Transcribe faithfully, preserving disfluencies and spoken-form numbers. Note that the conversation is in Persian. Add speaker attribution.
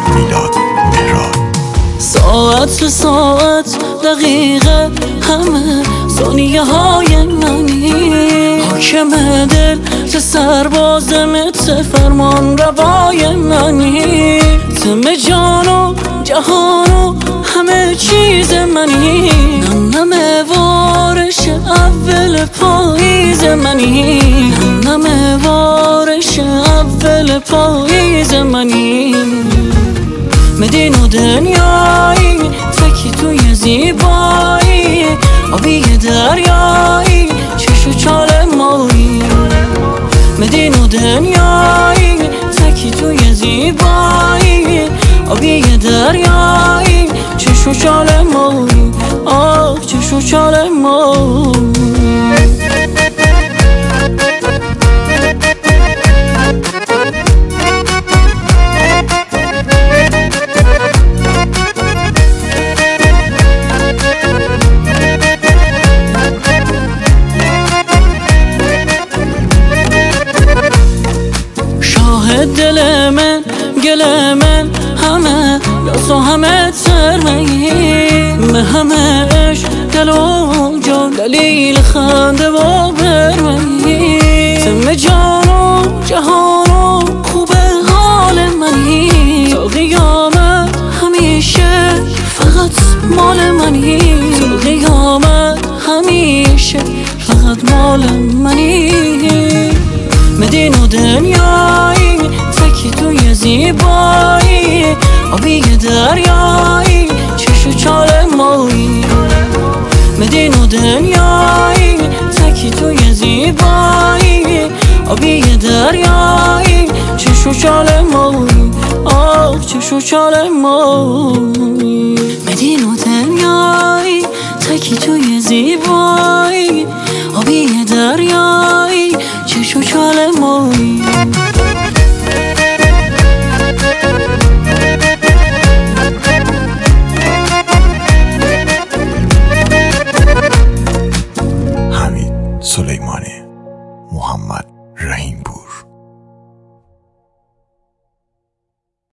Speaker 1: میلاد مهراد.
Speaker 2: ساعت به ساعت دقیقه همه ثانیه های منی، حاکم دل ز سرباز مت فرمان روای منی، تم جان و جهان و همه چیز منی، نم نم بارش اول پاییز منی، نم نم بارش اول پاییز منی. مدین و دنیایی تکی توی زیبایی، آبی دریایی چش و چال مایی. مدین و دنیایی تکی توی زیبایی، آبی دریایی چش و چال مایی. آه چش و چال مایی. دل من گل من همه یاسو همه سرمهی، به همه عشق دل و جان دلیل خنده و برمهی، تم جان و جهان و خوب حال منی، تا قیامت همیشه فقط مال منی، تا قیامت همیشه فقط مال منی. مدین و دنیایی تکی توی زیبایی، آبی دریایی چش و چال مایی. مدین و دنیایی تکی توی زیبایی، آبی دریایی چش و چال مایی. آه چش و چال مایی. مدین و دنیایی تکی توی زیبایی،